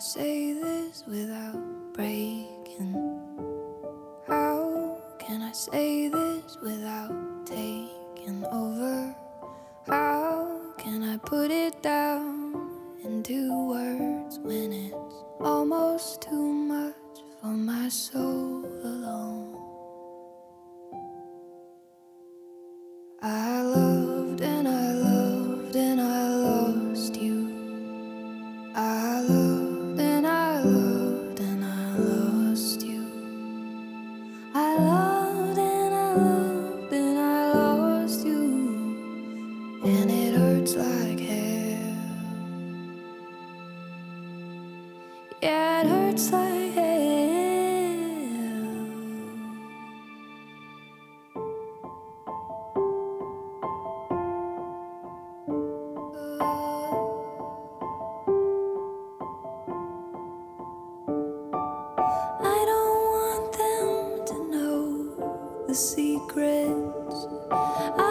say this without breaking? How can I say this without taking over? How can I put it down into words when it's almost too much for my soul alone? I loved and I loved and I lost you. I loved and I loved and I lost you. I loved and I loved and I lost you. And it hurts like hell. Yeah, it hurts like hell. I don't want them to know the secrets. I